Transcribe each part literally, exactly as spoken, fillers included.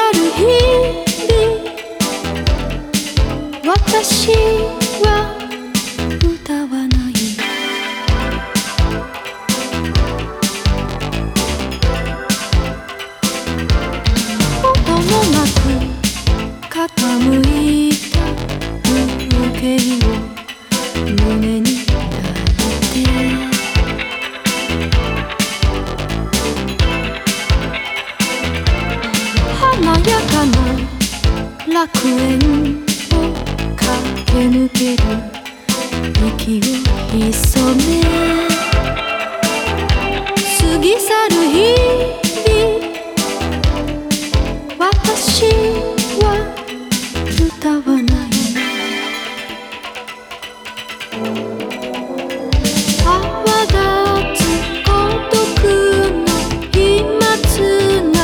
る日々私は歌わない音もなく傾いた風景を胸に抱いて華やかな楽園を駆け抜ける息を潜め過ぎ去る日々私は歌わない泡立つ孤独の飛沫な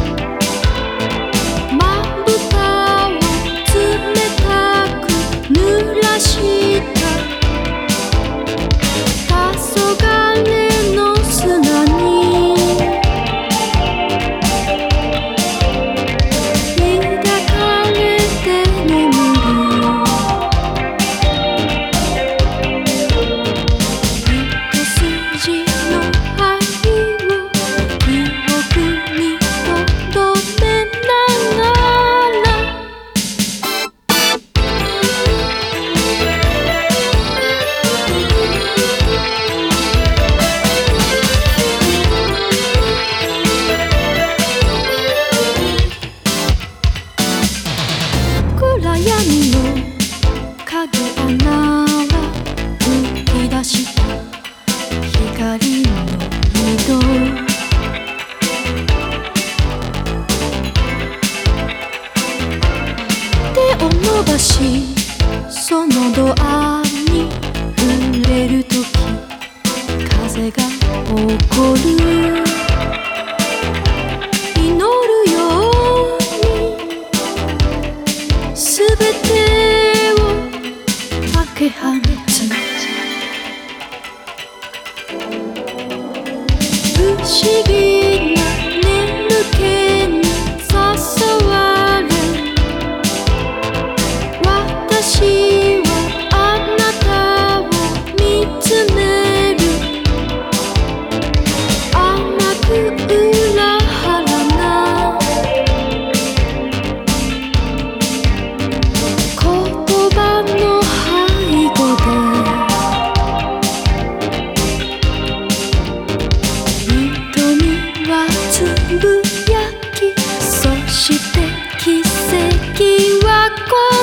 まぶたを冷たく濡らした黄昏の砂に抱かれて眠る一筋の愛を記憶に留めながら暗闇の影穴は吹き出した光の井戸手を伸ばしそのドアに触れるとき風が起こる祈るようにすべてをかけ放つ不思議な眠気に誘われ私はあなたを見つめる甘く裏腹な言葉の背後で瞳はつぶやきそして奇跡はこ